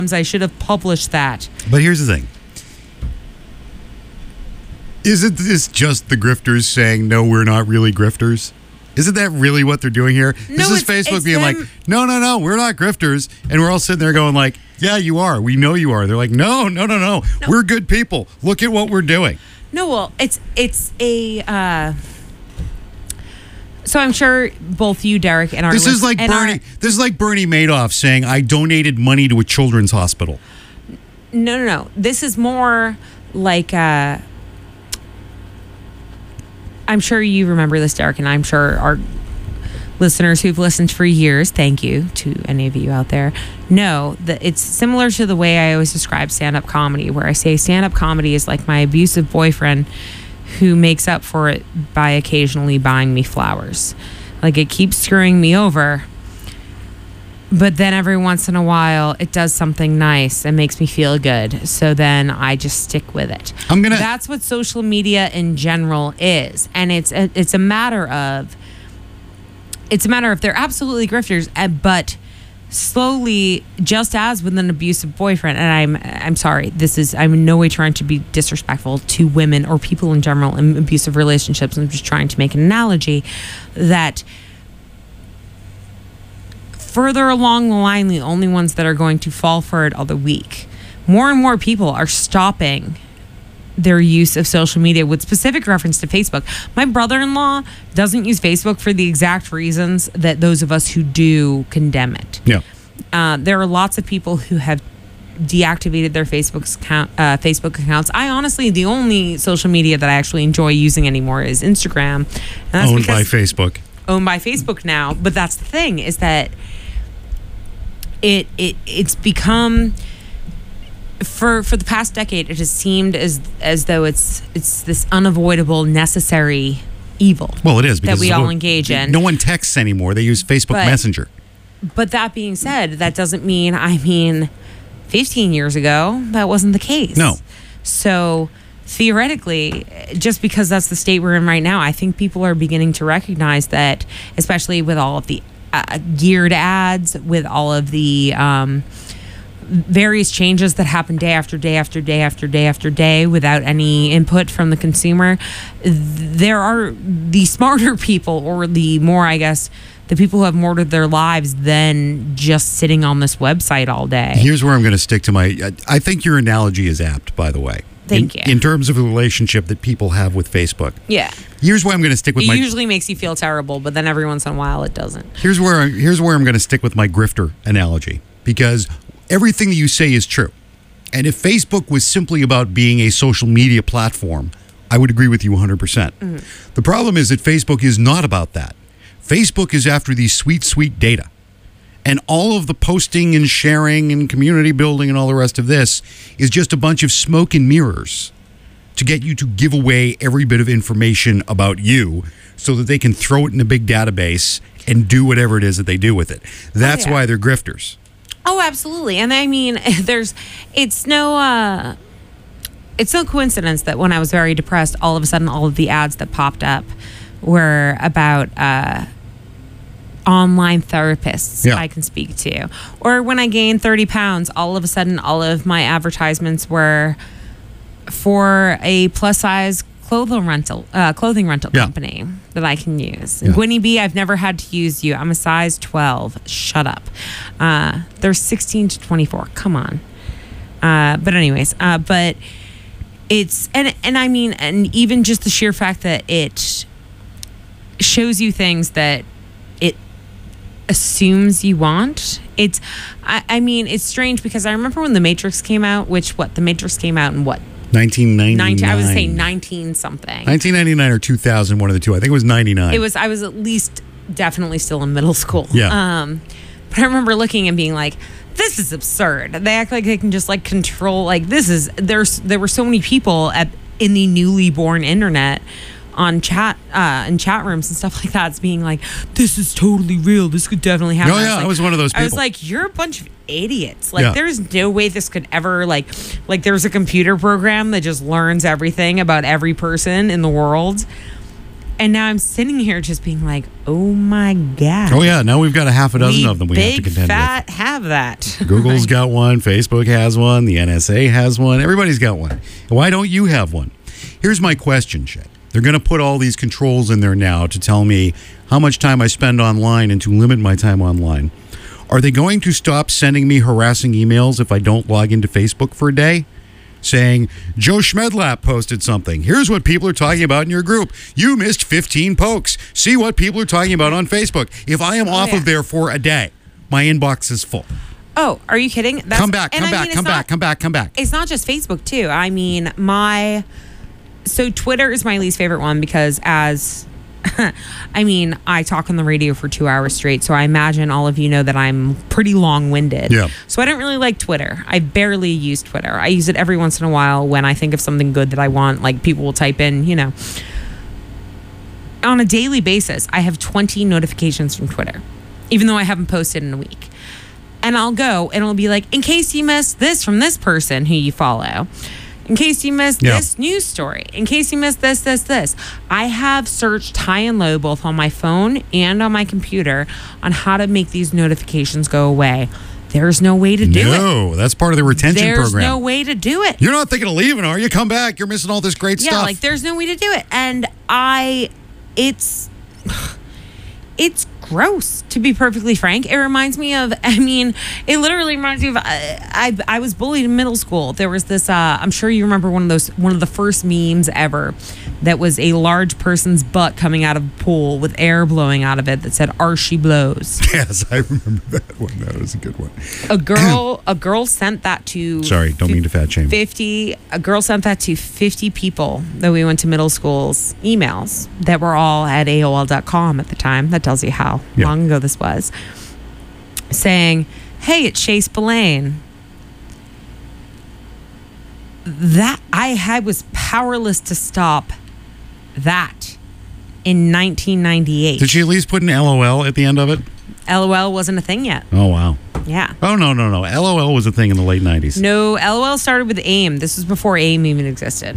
I should have published that. But here's the thing. Isn't this just the grifters saying, no, we're not really grifters? Isn't that really what they're doing here? No, this is Facebook it's being them. like, no, we're not grifters. And we're all sitting there going like, yeah, you are. We know you are. They're like, no. We're good people. Look at what we're doing. No, well, it's a... So I'm sure both you, Derek, and our This is like and This is like Bernie Madoff saying, I donated money to a children's hospital. No. This is more like... I'm sure you remember this, Derek, and I'm sure our listeners who've listened for years, thank you to any of you out there, know that it's similar to the way I always describe stand-up comedy, where I say stand-up comedy is like my abusive boyfriend who makes up for it by occasionally buying me flowers. Like, it keeps screwing me over, but then every once in a while it does something nice and makes me feel good, so then I just stick with it. That's what social media in general is, and it's a matter of they're absolutely grifters, but slowly, just as with an abusive boyfriend, and I'm sorry, I'm in no way trying to be disrespectful to women or people in general in abusive relationships. I'm just trying to make an analogy that further along the line, the only ones that are going to fall for it are the weak. More and more people are stopping their use of social media with specific reference to Facebook. My brother-in-law doesn't use Facebook for the exact reasons that those of us who do condemn it. Yeah. There are lots of people who have deactivated their Facebook accounts. I honestly, the only social media that I actually enjoy using anymore is Instagram. And that's owned by Facebook. Owned by Facebook now. But that's the thing, is that it's become... For the past decade, it has seemed as though it's this unavoidable, necessary evil. Well, it is, because that we all engage in. No one texts anymore; they use Facebook Messenger. But that being said, that doesn't mean 15 years ago that wasn't the case. No. So theoretically, just because that's the state we're in right now, I think people are beginning to recognize that, especially with all of the geared ads, with all of the various changes that happen day after day after day after day after day without any input from the consumer, there are the smarter people, or the more, I guess, the people who have more to their lives than just sitting on this website all day. Here's where I'm going to stick to I think your analogy is apt, by the way. Thank you. In terms of the relationship that people have with Facebook. Yeah. Here's where I'm going to stick with It usually makes you feel terrible, but then every once in a while it doesn't. Here's where I'm going to stick with my grifter analogy, because everything that you say is true. And if Facebook was simply about being a social media platform, I would agree with you 100%. Mm-hmm. The problem is that Facebook is not about that. Facebook is after these sweet, sweet data. And all of the posting and sharing and community building and all the rest of this is just a bunch of smoke and mirrors to get you to give away every bit of information about you so that they can throw it in a big database and do whatever it is that they do with it. That's why they're grifters. Oh, absolutely. And I mean, it's no coincidence that when I was very depressed, all of a sudden all of the ads that popped up were about online therapists I can speak to. Or when I gained 30 pounds, all of a sudden all of my advertisements were for a plus size clothing rental company that I can use. Yeah. Gwynnie B, I've never had to use you. I'm a size 12. Shut up. They're 16 to 24. Come on. But anyways, but it's, and I mean, and even just the sheer fact that it shows you things that it assumes you want. It's, I mean, it's strange because I remember when The Matrix came out, The Matrix came out in what? 1999. I was saying 19 something. 1999 or 2000, one of the two. I think it was 99. I was at least definitely still in middle school. Yeah. But I remember looking and being like, this is absurd. They act like they can just like control, like there were so many people in the newly born internet on chat rooms and stuff like that, it's being like, this is totally real, this could definitely happen. Oh yeah, I was one of those people. I was like, you're a bunch of idiots. Like, there's no way this could ever, like there's a computer program that just learns everything about every person in the world, And now I'm sitting here just being like, oh my God. Oh, yeah. Now we've got a half a dozen of them we have to contend fat have that. with. Google's got one. Facebook has one. The NSA has one. Everybody's got one. Why don't you have one? Here's my question, Shay. They're going to put all these controls in there now to tell me how much time I spend online and to limit my time online. Are they going to stop sending me harassing emails if I don't log into Facebook for a day? Saying, Joe Schmedlap posted something. Here's what people are talking about in your group. You missed 15 pokes. See what people are talking about on Facebook. If I am off of there for a day, my inbox is full. Oh, are you kidding? Come back. It's not just Facebook, too. I mean, so Twitter is my least favorite one because I talk on the radio for 2 hours straight, so I imagine all of you know that I'm pretty long-winded. Yeah. So I don't really like Twitter. I barely use Twitter. I use it every once in a while when I think of something good that I want, like people will type in, On a daily basis, I have 20 notifications from Twitter, even though I haven't posted in a week. And I'll go, and it'll be like, in case you missed this from this person who you follow. In case you missed this news story. In case you missed this. I have searched high and low, both on my phone and on my computer, on how to make these notifications go away. There's no way to do it. No, that's part of the retention program. There's no way to do it. You're not thinking of leaving, are you? Come back. You're missing all this great stuff. Yeah, like there's no way to do it. And it's gross, to be perfectly frank. It reminds me of, it literally reminds me of, I was bullied in middle school. There was this, I'm sure you remember one of the first memes ever that was a large person's butt coming out of a pool with air blowing out of it that said, Archie blows. Yes, I remember that one. That was a good one. A girl sent that to... Sorry, don't mean to fat shame. A girl sent that to 50 people that we went to middle school's emails that were all at AOL.com at the time. That tells you how long ago this was. Saying, hey, it's Chase Spillane. That I was powerless to stop that in 1998. Did she at least put an LOL at the end of it? LOL wasn't a thing yet. Oh, wow. Yeah. Oh, no. LOL was a thing in the late 90s. No, LOL started with AIM. This was before AIM even existed.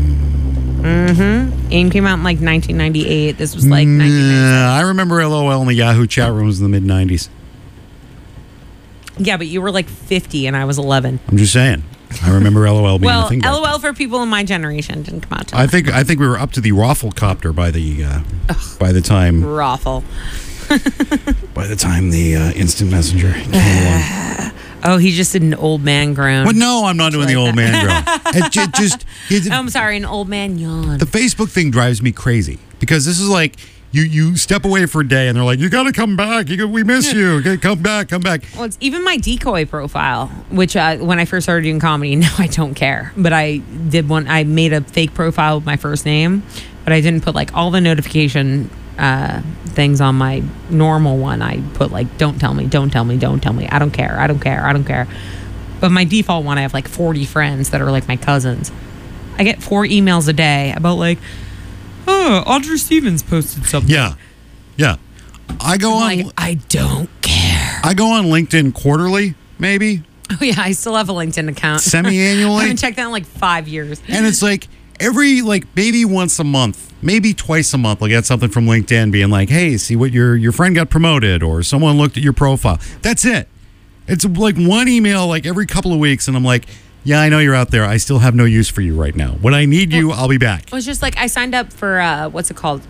AIM came out in like 1998. This was like 1997. I remember LOL in the Yahoo chat rooms in the mid-90s. Yeah, but you were like 50 and I was 11. I'm just saying. I remember LOL being a thing. Well, LOL for people in my generation didn't come out till I think we were up to the Rafflecopter by the time Raffle. by the time the instant messenger came along. Oh, he just did an old man groan. But no, I'm not doing the old man groan. I'm sorry, an old man yawn. The Facebook thing drives me crazy because this is like you step away for a day and they're like, you got to come back. We miss you. Okay, come back. Well, it's even my decoy profile, which when I first started doing comedy, now I don't care. But I did one. I made a fake profile with my first name, but I didn't put like all the notification things on my normal one. I put like, don't tell me. I don't care. But my default one, I have like 40 friends that are like my cousins. I get 4 emails a day about like, oh, Audrey Stevens posted something. Yeah. I don't care. I go on LinkedIn quarterly, maybe. Oh yeah, I still have a LinkedIn account. Semi-annually. I haven't checked that in like 5 years. And it's like maybe once a month, maybe twice a month, I'll get something from LinkedIn being like, hey, see what your friend got promoted or someone looked at your profile. That's it. It's like one email like every couple of weeks, and I'm like, yeah, I know you're out there. I still have no use for you right now. When I need you, I'll be back. It was just like I signed up for what's it called?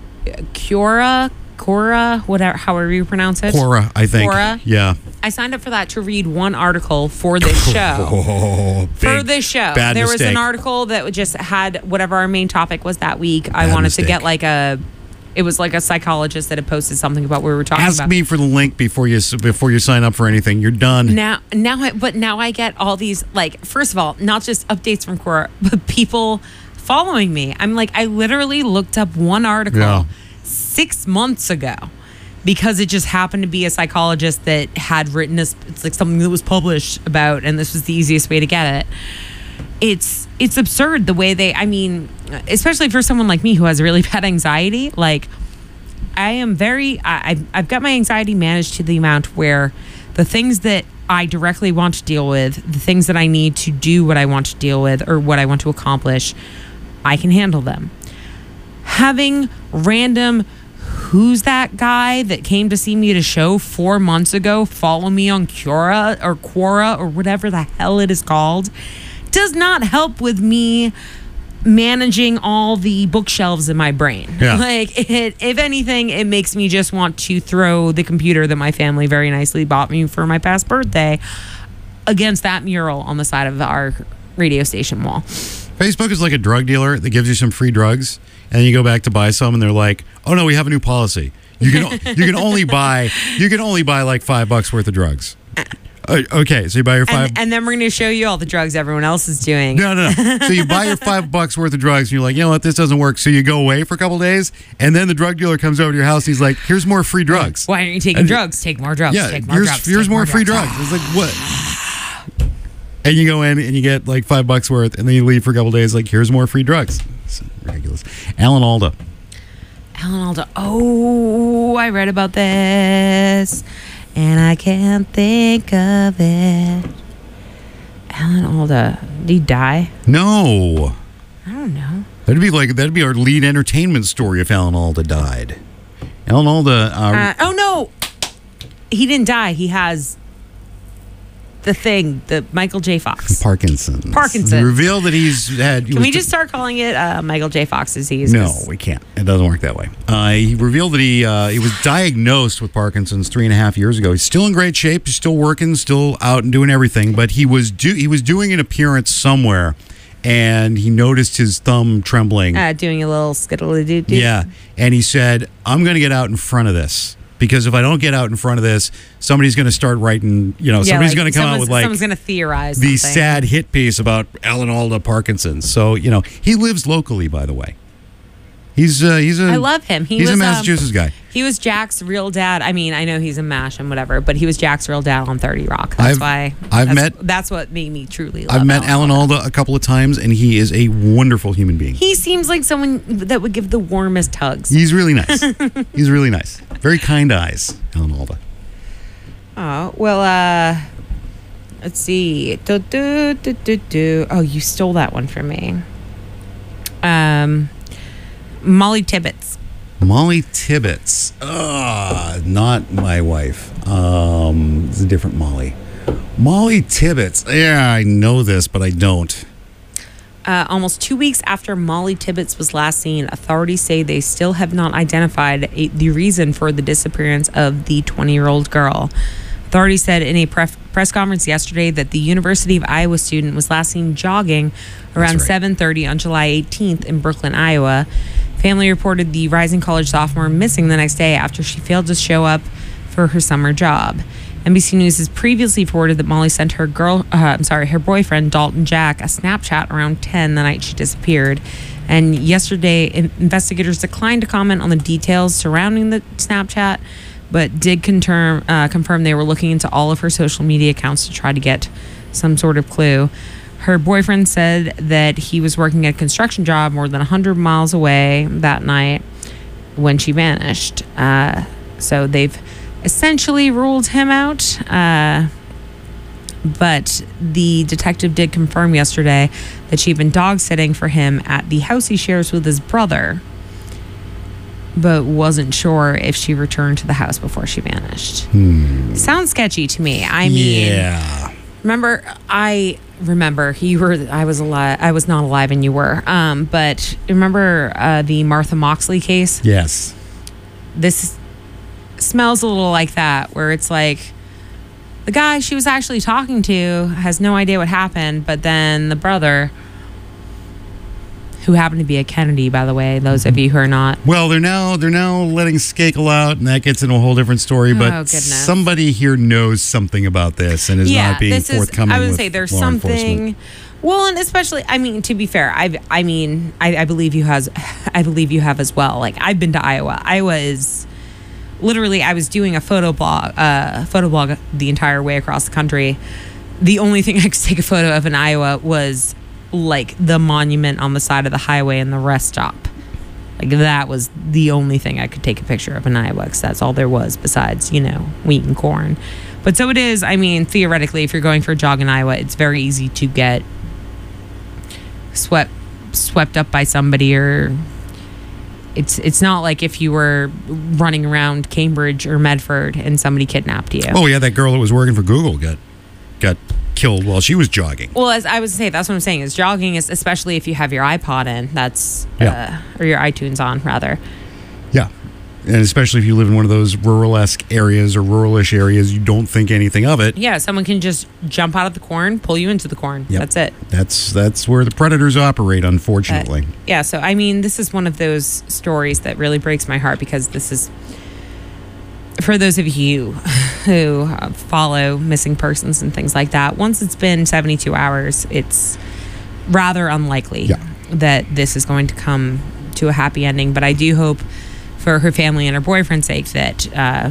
Quora, whatever, however you pronounce it. Quora, I think. Quora. Yeah. I signed up for that to read one article for this show. For this show. Bad there mistake. was an article that just had whatever our main topic was that week. I wanted to get like it was like a psychologist that had posted something about what we were talking about. Ask me for the link before you sign up for anything. You're done. Now I get all these, like, first of all, not just updates from Quora, but people following me. I'm like, I literally looked up one article 6 months ago because it just happened to be a psychologist that had written this. It's like something that was published about, and this was the easiest way to get it. It's absurd the way especially for someone like me who has really bad anxiety. Like, I've got my anxiety managed to the amount where the things that I directly want to deal with, the things that I need to do what I want to deal with or what I want to accomplish, I can handle them. having random who's that guy that came to see me at a show 4 months ago follow me on Quora or whatever the hell it is called does not help with me managing all the bookshelves in my brain. Yeah. Like, if anything, it makes me just want to throw the computer that my family very nicely bought me for my past birthday against that mural on the side of our radio station wall. Facebook is like a drug dealer that gives you some free drugs, and then you go back to buy some, and they're like, "Oh no, we have a new policy. You can only buy like $5 worth of drugs." Okay, so you buy your five, and then we're going to show you all the drugs everyone else is doing. No. So you buy your $5 worth of drugs, and you're like, you know what, this doesn't work. So you go away for a couple days, and then the drug dealer comes over to your house. And he's like, here's more free drugs. Why aren't you taking drugs? Take more drugs. Yeah, take more drugs. Here's take more free drugs. It's like, what? And you go in and you get like $5 worth, and then you leave for a couple days. Like, here's more free drugs. It's ridiculous. Alan Alda. Oh, I read about this, and I can't think of it. Alan Alda, did he die? No. I don't know. That'd be our lead entertainment story if Alan Alda died. Alan Alda. Oh no, he didn't die. He has the Michael J. Fox. Parkinson's. He revealed that he's had. Can we just start calling it Michael J. Fox disease? No, we can't. It doesn't work that way. He revealed that he was diagnosed with Parkinson's 3.5 years ago. He's still in great shape. He's still working, still out and doing everything. But he was doing an appearance somewhere, and he noticed his thumb trembling. Doing a little skiddly-doo-doo. Yeah, and he said, "I'm going to get out in front of this." Because if I don't get out in front of this, somebody's going to start writing, somebody's going to come out with like... Someone's going to theorize the something. sad hit piece about Alan Alda Parkinson's. So, he lives locally, by the way. He's I love him. He's a Massachusetts guy. He was Jack's real dad. I mean, I know he's a MASH and whatever, but he was Jack's real dad on 30 Rock. That's what made me truly love I've met Alan Alda a couple of times, and he is a wonderful human being. He seems like someone that would give the warmest hugs. He's really nice. He's really nice. Very kind eyes, Alan Alda. Oh, well, let's see. Oh, you stole that one from me. Molly Tibbetts. Molly Tibbetts. Not my wife. It's a different Molly. Molly Tibbetts. Yeah, I know this, but I don't. Almost 2 weeks after Molly Tibbetts was last seen, authorities say they still have not identified the reason for the disappearance of the 20-year-old girl. Authorities said in a press conference yesterday that the University of Iowa student was last seen jogging around 7:30 on July 18th in Brooklyn, Iowa. Family reported the Rising College sophomore missing the next day after she failed to show up for her summer job. NBC News has previously reported that Molly sent her boyfriend Dalton Jack a Snapchat around 10 the night she disappeared. And yesterday, investigators declined to comment on the details surrounding the Snapchat, but did confirm they were looking into all of her social media accounts to try to get some sort of clue. Her boyfriend said that he was working at a construction job more than 100 miles away that night when she vanished. So they've essentially ruled him out. But the detective did confirm yesterday that she'd been dog sitting for him at the house he shares with his brother, but wasn't sure if she returned to the house before she vanished. Sounds sketchy to me. I mean, yeah. I was alive. I was not alive and you were. But remember the Martha Moxley case? Yes. This smells a little like that, where it's like the guy she was actually talking to has no idea what happened, but then the brother, who happened to be a Kennedy, by the way, those of you who are not. Well, they're now letting Skakel out, and that gets into a whole different story. But somebody here knows something about this and is not being forthcoming. I would say there's something. Well, and especially, I mean, to be fair, I believe you have as well. Like, I've been to Iowa. Iowa is literally, I was doing a photo blog the entire way across the country. The only thing I could take a photo of in Iowa was like the monument on the side of the highway and the rest stop. Like, that was the only thing I could take a picture of in Iowa, because that's all there was besides, wheat and corn. But so it is, I mean, theoretically, if you're going for a jog in Iowa, it's very easy to get swept up by somebody, or It's not like if you were running around Cambridge or Medford and somebody kidnapped you. Oh yeah, that girl that was working for Google got killed while she was jogging. Well, as I would say, that's what I'm saying. Is jogging is, especially if you have your iPod in, that's or your iTunes on rather. Yeah. And especially if you live in one of those rural-esque areas or rural-ish areas, you don't think anything of it. Yeah, someone can just jump out of the corn, pull you into the corn. Yep. That's it. That's where the predators operate, unfortunately. Yeah, so I mean, this is one of those stories that really breaks my heart because this is, for those of you who follow missing persons and things like that, once it's been 72 hours, it's rather unlikely that this is going to come to a happy ending. But I do hope, for her family and her boyfriend's sake, that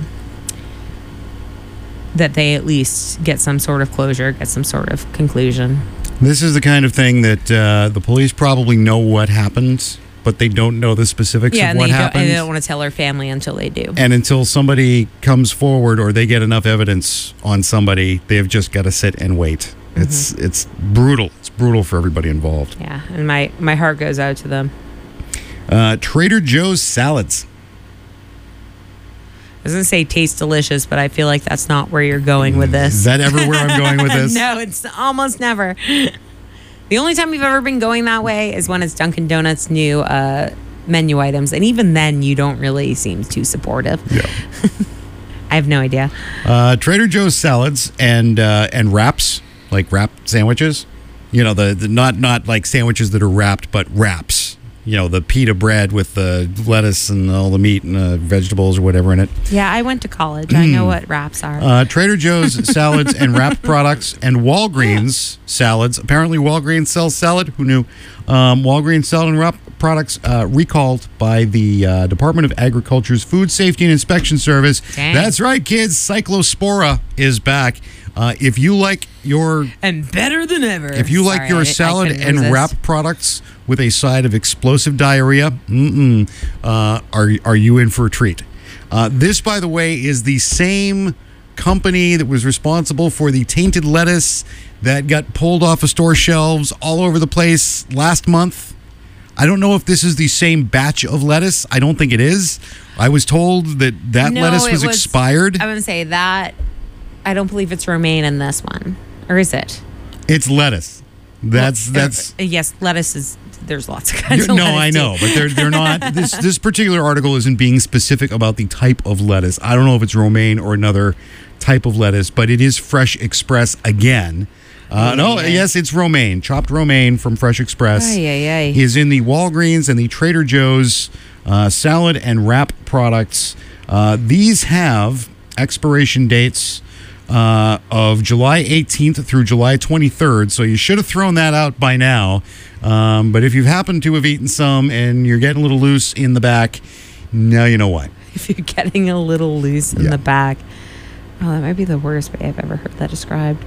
that they at least get some sort of closure, get some sort of conclusion. This is the kind of thing that the police probably know what happened, but they don't know the specifics of what happened. And they don't want to tell her family until they do. And until somebody comes forward or they get enough evidence on somebody, they've just got to sit and wait. It's brutal. It's brutal for everybody involved. Yeah, and my heart goes out to them. Trader Joe's salads. I was going to say taste delicious, but I feel like that's not where you're going with this. Is that ever where I'm going with this? No, it's almost never. The only time we've ever been going that way is when it's Dunkin' Donuts' new menu items. And even then, you don't really seem too supportive. Yeah. I have no idea. Trader Joe's salads and wraps, like wrap sandwiches. You know, the not like sandwiches that are wrapped, but wraps. You know, the pita bread with the lettuce and all the meat and vegetables or whatever in it. Yeah, I went to college. I know what wraps are. Trader Joe's salads and wrap products and Walgreens salads. Apparently, Walgreens sells salad. Who knew? Walgreens salad and wrap products recalled by the Department of Agriculture's Food Safety and Inspection Service. Dang. That's right, kids. Cyclospora is back. If you like your... And better than ever. If you like your salad and wrap products with a side of explosive diarrhea, are you in for a treat? This, by the way, is the same company that was responsible for the tainted lettuce that got pulled off of store shelves all over the place last month. I don't know if this is the same batch of lettuce. I don't think it is. I was told that lettuce was expired. I would say that. I don't believe it's romaine in this one. Or is it? It's lettuce. That's yes, lettuce is. There's lots of kinds of lettuce. No, I know, but they're not. This particular article isn't being specific about the type of lettuce. I don't know if it's romaine or another type of lettuce, but it is Fresh Express again. Yes, it's romaine. Chopped romaine from Fresh Express is in the Walgreens and the Trader Joe's salad and wrap products. These have expiration dates of July 18th through July 23rd, so you should have thrown that out by now. But if you've happened to have eaten some and you're getting a little loose in the back, now you know why. If you're getting a little loose in the back. Oh, that might be the worst way I've ever heard that described.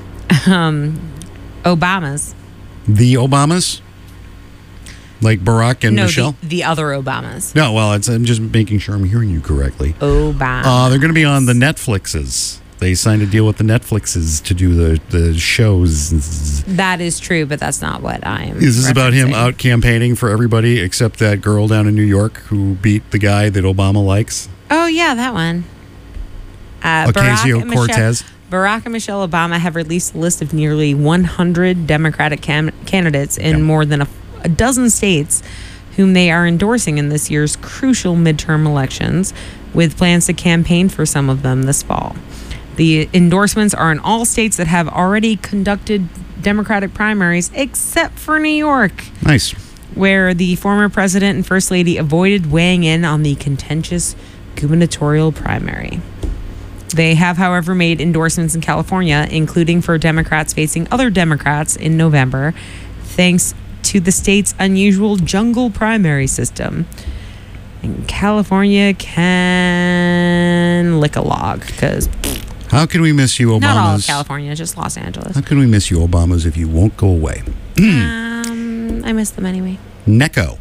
Obamas. The Obamas? Like Barack and Michelle? The other Obamas. No, well, I'm just making sure I'm hearing you correctly. Obama. They're going to be on the Netflixes. They signed a deal with the Netflixes to do the shows. That is true, but that's not what I'm Is this about him out campaigning for everybody except that girl down in New York who beat the guy that Obama likes? Oh, yeah, that one. Ocasio-Cortez. Barack and Michelle Obama have released a list of nearly 100 Democratic candidates in more than a dozen states whom they are endorsing in this year's crucial midterm elections, with plans to campaign for some of them this fall. The endorsements are in all states that have already conducted Democratic primaries, except for New York. Nice. Where the former president and first lady avoided weighing in on the contentious gubernatorial primary. They have, however, made endorsements in California, including for Democrats facing other Democrats in November, thanks to the state's unusual jungle primary system. And California can lick a log, because... How can we miss you, Obamas? Not all of California, just Los Angeles. How can we miss you, Obamas, if you won't go away? I miss them anyway. Necco.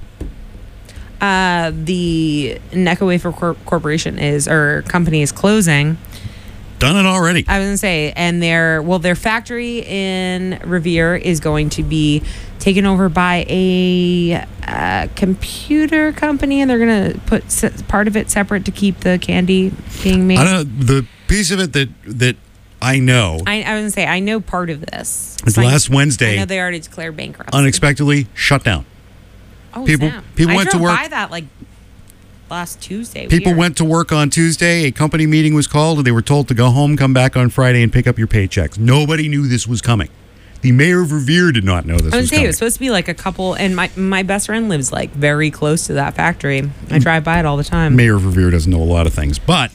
The Necco Wafer Corporation company is closing. done it already. I was gonna say, and their factory in Revere is going to be taken over by a computer company, and they're gonna put part of it separate to keep the candy being made. I don't know, the piece of it that I know. I was gonna say, I know part of this. It's last Wednesday. I know they already declared bankruptcy. Unexpectedly shut down. Oh, people went to work. I drove by that like last Tuesday. People Weird. went to work on Tuesday. A company meeting was called, and they were told to go home, come back on Friday, and pick up your paychecks. Nobody knew this was coming. The mayor of Revere did not know this I was was coming. It was supposed to be like a couple, and my best friend lives like very close to that factory. I drive by it all the time. Mayor of Revere doesn't know a lot of things, but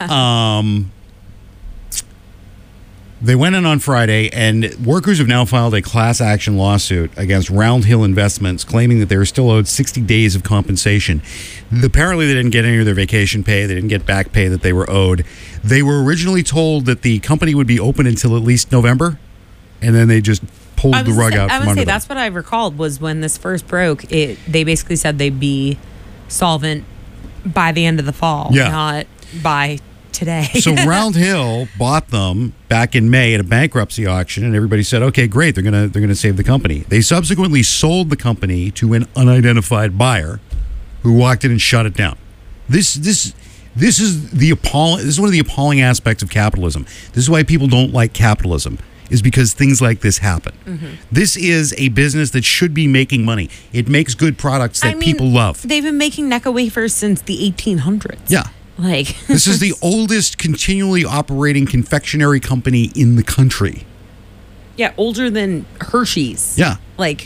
they went in on Friday, and workers have now filed a class action lawsuit against Round Hill Investments, claiming that they were still owed 60 days of compensation. Apparently, they didn't get any of their vacation pay. They didn't get back pay that they were owed. They were originally told that the company would be open until at least November, and then they just pulled the rug out from under them. That's what I recalled was when this first broke. They basically said they'd be solvent by the end of the fall, not by today. So Round Hill bought them back in May at a bankruptcy auction, and everybody said, "Okay, great, they're gonna save the company." They subsequently sold the company to an unidentified buyer, who walked in and shut it down. This is This is one of the appalling aspects of capitalism. This is why people don't like capitalism, is because things like this happen. Mm-hmm. This is a business that should be making money. It makes good products that people love. They've been making Necco wafers since the 1800s. Yeah. This is the oldest continually operating confectionery company in the country. Yeah, older than Hershey's. Yeah.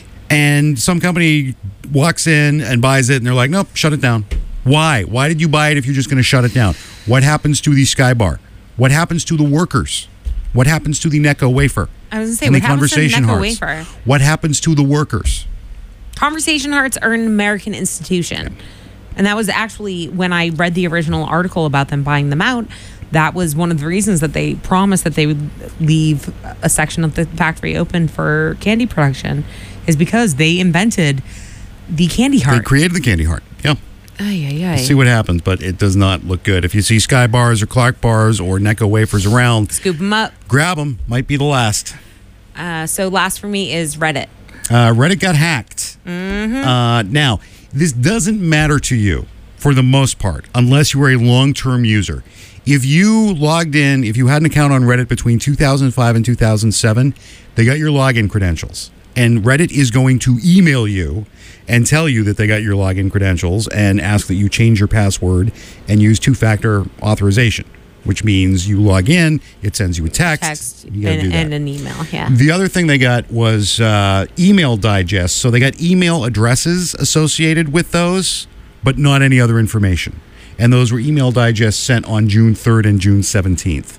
And some company walks in and buys it, and they're like, nope, shut it down. Why? Why did you buy it if you're just going to shut it down? What happens to the Sky Bar? What happens to the workers? What happens to the Necco wafer? I was going to say, what happens to the Necco wafer? What happens to the workers? Conversation Hearts are an American institution. And that was actually, when I read the original article about them buying them out, that was one of the reasons that they promised that they would leave a section of the factory open for candy production, is because they invented the candy heart. They created the candy heart. Yeah. Let's see what happens, but it does not look good. If you see Sky Bars or Clark Bars or Necco wafers around, scoop them up. Grab them. Might be the last. So last for me is Reddit. Reddit got hacked. Mm-hmm. Now, this doesn't matter to you for the most part, unless you are a long-term user. If you logged in, if you had an account on Reddit between 2005 and 2007, they got your login credentials. And Reddit is going to email you and tell you that they got your login credentials and ask that you change your password and use two-factor authorization, which means you log in, it sends you a text you gotta do that. And an email, yeah. The other thing they got was email digest. So they got email addresses associated with those, but not any other information. And those were email digests sent on June 3rd and June 17th.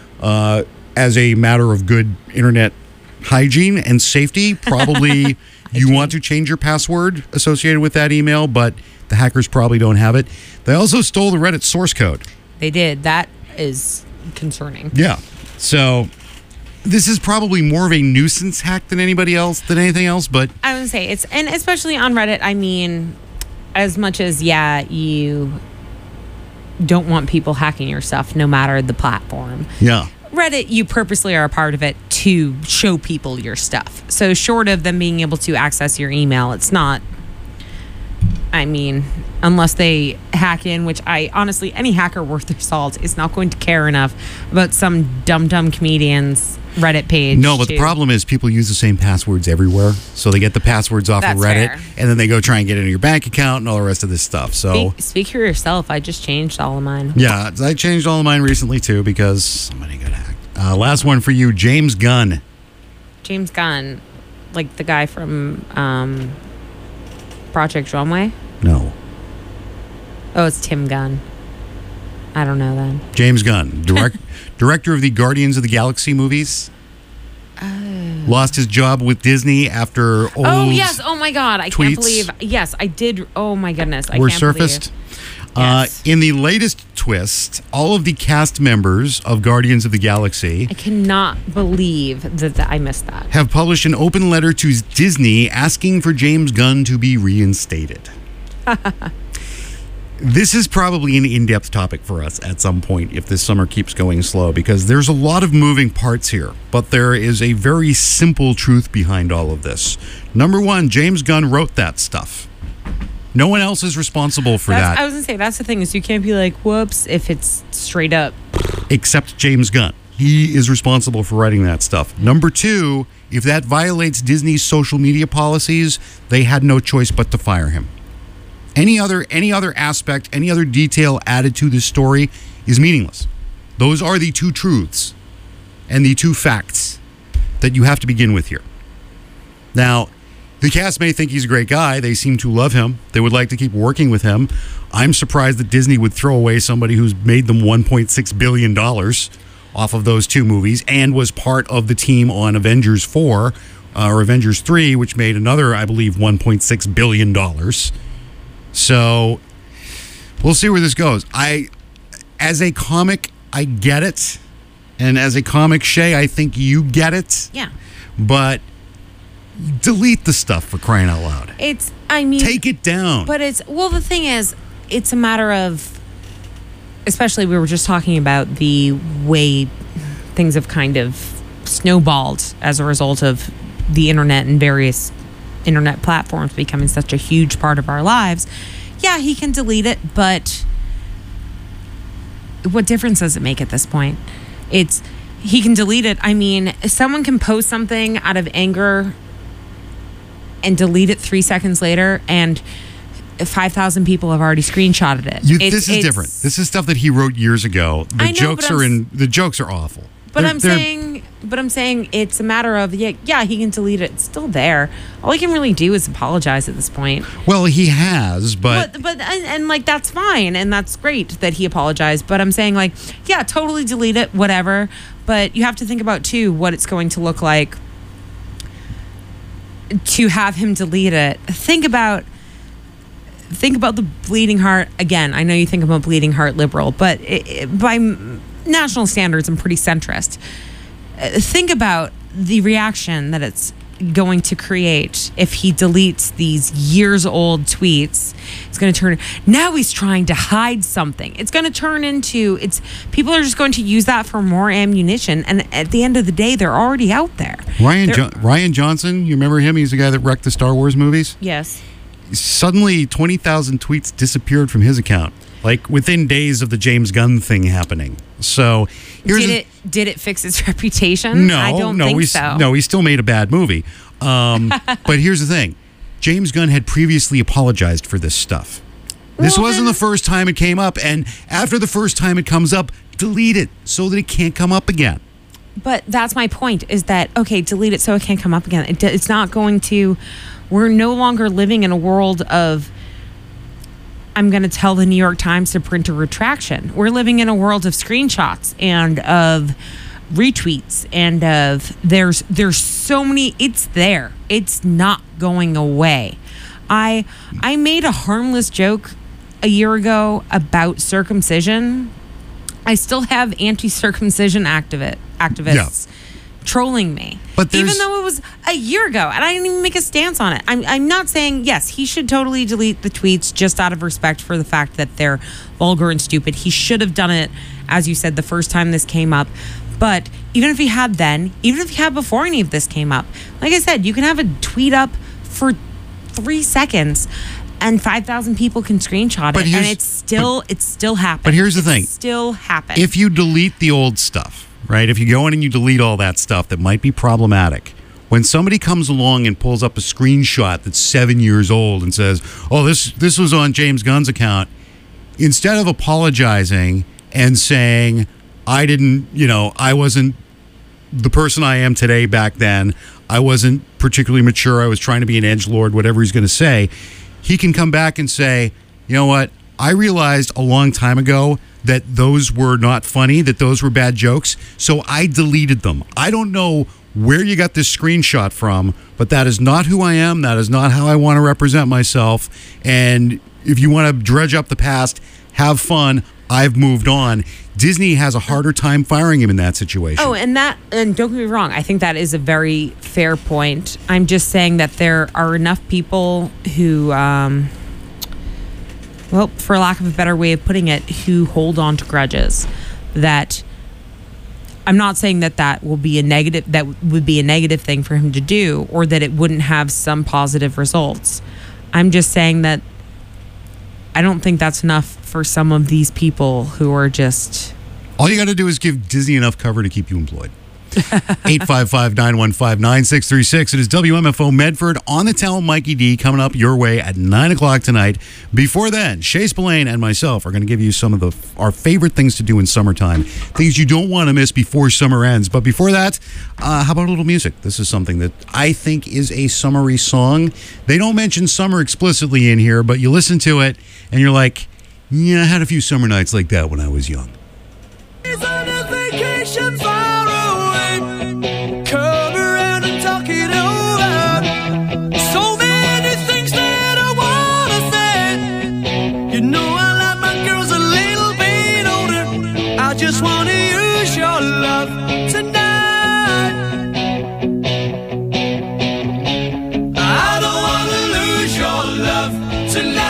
As a matter of good internet hygiene and safety, probably you want to change your password associated with that email, but the hackers probably don't have it. They also stole the Reddit source code. They did. That is concerning. Yeah. So this is probably more of a nuisance hack than anything else, but I would say and especially on Reddit, I mean, as much as, you don't want people hacking your stuff no matter the platform. Yeah. Reddit, you purposely are a part of it to show people your stuff. So short of them being able to access your email, it's not, unless they hack in, which honestly, any hacker worth their salt is not going to care enough about some dumb comedian's Reddit page. No, but the problem is people use the same passwords everywhere. So they get the passwords off of Reddit, and then they go try and get into your bank account and all the rest of this stuff. So speak for yourself. I just changed all of mine. Yeah, I changed all of mine recently too because somebody got hacked. Last one for you, James Gunn. James Gunn, like the guy from Project Runway? No. Oh, it's Tim Gunn. I don't know then. James Gunn, director of the Guardians of the Galaxy movies. Lost his job with Disney after old Oh, yes. Oh, my God. I tweets can't believe. Yes, I did. Oh, my goodness. I were can't surfaced. Yes. In the latest twist, all of the cast members of Guardians of the Galaxy I cannot believe that I missed that. have published an open letter to Disney asking for James Gunn to be reinstated. This is probably an in-depth topic for us at some point if this summer keeps going slow, because there's a lot of moving parts here, but there is a very simple truth behind all of this. Number one, James Gunn wrote that stuff. No one else is responsible for that. I was going to say, that's the thing, is you can't be like, whoops, if it's straight up. Except James Gunn. He is responsible for writing that stuff. Number two, if that violates Disney's social media policies, they had no choice but to fire him. Any other aspect, any other detail added to this story is meaningless. Those are the two truths and the two facts that you have to begin with here. Now, the cast may think he's a great guy. They seem to love him. They would like to keep working with him. I'm surprised that Disney would throw away somebody who's made them $1.6 billion off of those two movies and was part of the team on Avengers 4 or Avengers 3, which made another, I believe, $1.6 billion. So we'll see where this goes. As a comic, I get it. And as a comic, Shay, I think you get it. Yeah. But delete the stuff, for crying out loud. Take it down. But the thing is, it's a matter of, especially we were just talking about the way things have kind of snowballed as a result of the internet and various internet platforms becoming such a huge part of our lives. Yeah, he can delete it, but what difference does it make at this point? He can delete it. I mean, someone can post something out of anger and delete it 3 seconds later, and 5,000 people have already screenshotted it. This is different. This is stuff that he wrote years ago. The jokes are awful. But I'm saying it's a matter of, yeah, he can delete it. It's still there. All he can really do is apologize at this point. Well, he has, but like, that's fine, and that's great that he apologized. But I'm saying, like, yeah, totally delete it, whatever. But you have to think about too what it's going to look like to have him delete it. Think about the Bleeding Heart. Again, I know you think I'm a Bleeding Heart liberal, but by national standards, I'm pretty centrist. Think about the reaction that it's going to create if he deletes these years-old tweets. It's going to turn... Now he's trying to hide something. It's going to turn into... People are just going to use that for more ammunition, and at the end of the day, they're already out there. Rian Johnson, you remember him? He's the guy that wrecked the Star Wars movies? Yes. Suddenly, 20,000 tweets disappeared from his account, like within days of the James Gunn thing happening. So, did it fix his reputation? No, I don't think so. No, he still made a bad movie. But here's the thing: James Gunn had previously apologized for this stuff. This wasn't the first time it came up, and after the first time it comes up, delete it so that it can't come up again. But that's my point: is that okay? Delete it so it can't come up again. It's not going to. We're no longer living in a world of, I'm going to tell the New York Times to print a retraction. We're living in a world of screenshots and of retweets and of there's so many. It's there. It's not going away. I made a harmless joke a year ago about circumcision. I still have anti-circumcision activists trolling me, but even though it was a year ago and I didn't even make a stance on it. I'm not saying, yes, he should totally delete the tweets just out of respect for the fact that they're vulgar and stupid. He should have done it, as you said, the first time this came up. But even if he had then, even if he had before any of this came up, like I said, you can have a tweet up for 3 seconds and 5,000 people can screenshot it, and it still happens. But here's the thing. It still happens. If you delete the old stuff, right? If you go in and you delete all that stuff that might be problematic, when somebody comes along and pulls up a screenshot that's 7 years old and says, oh, this was on James Gunn's account, instead of apologizing and saying, I wasn't the person I am today back then, I wasn't particularly mature, I was trying to be an edgelord, whatever he's going to say, he can come back and say, you know what, I realized a long time ago that those were not funny, that those were bad jokes, so I deleted them. I don't know where you got this screenshot from, but that is not who I am. That is not how I want to represent myself. And if you want to dredge up the past, have fun. I've moved on. Disney has a harder time firing him in that situation. Oh, and don't get me wrong, I think that is a very fair point. I'm just saying that there are enough people who well, for lack of a better way of putting it, who hold on to grudges. That I'm not saying that will be a negative, that would be a negative thing for him to do, or that it wouldn't have some positive results. I'm just saying that I don't think that's enough for some of these people who are just... All you got to do is give Disney enough cover to keep you employed. 855-915-9636. It is WMFO Medford on the Town. Mikey D coming up your way at 9 o'clock tonight. Before then, Shay Spillane and myself are going to give you some of our favorite things to do in summertime. Things you don't want to miss before summer ends. But before that, how about a little music? This is something that I think is a summery song. They don't mention summer explicitly in here, but you listen to it and you're like, yeah, I had a few summer nights like that when I was young. He's on a vacation far away. Come around and talk it over. So many things that I wanna say. You know I like my girls a little bit older. I just wanna use your love tonight. I don't wanna lose your love tonight.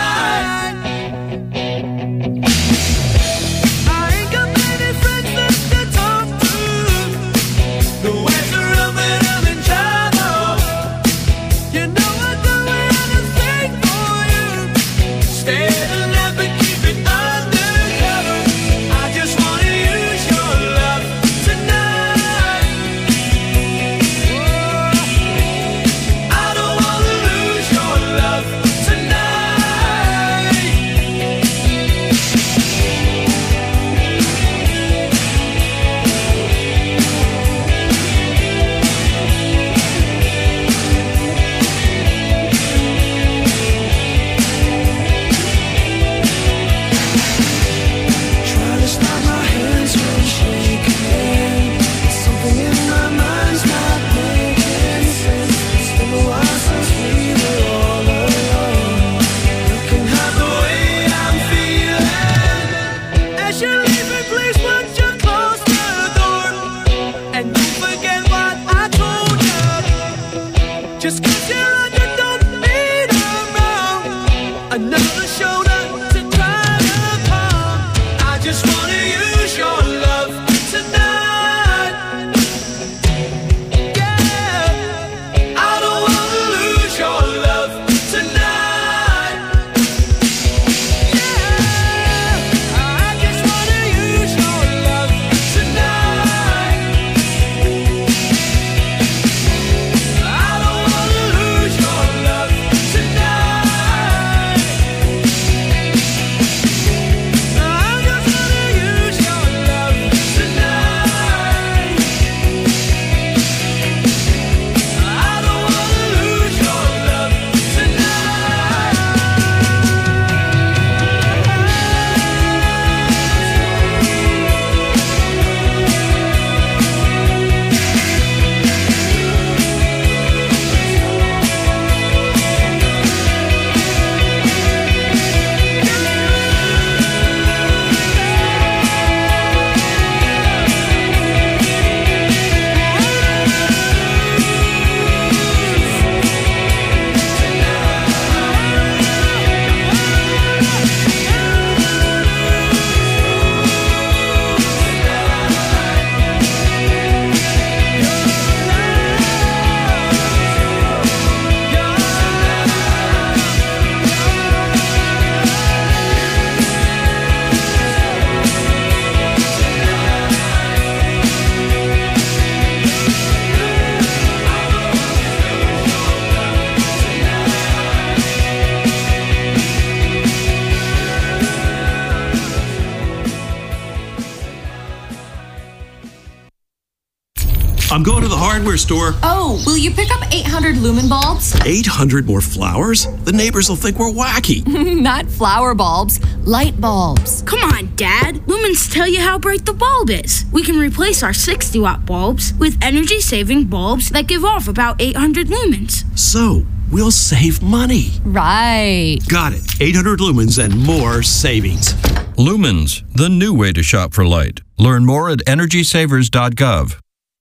I'm going to the hardware store. Oh, will you pick up 800 lumen bulbs? 800 more flowers? The neighbors will think we're wacky. Not flower bulbs, light bulbs. Come on, Dad. Lumens tell you how bright the bulb is. We can replace our 60-watt bulbs with energy-saving bulbs that give off about 800 lumens. So, we'll save money. Right. Got it. 800 lumens and more savings. Lumens, the new way to shop for light. Learn more at EnergySavers.gov.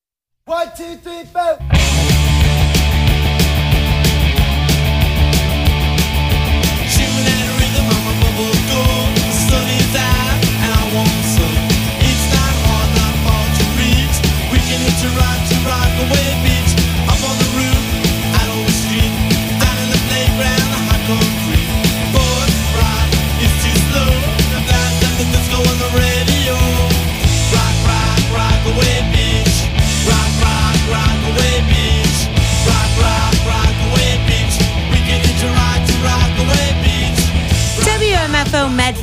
1, 2, 3, 4. Shooting that rhythm on my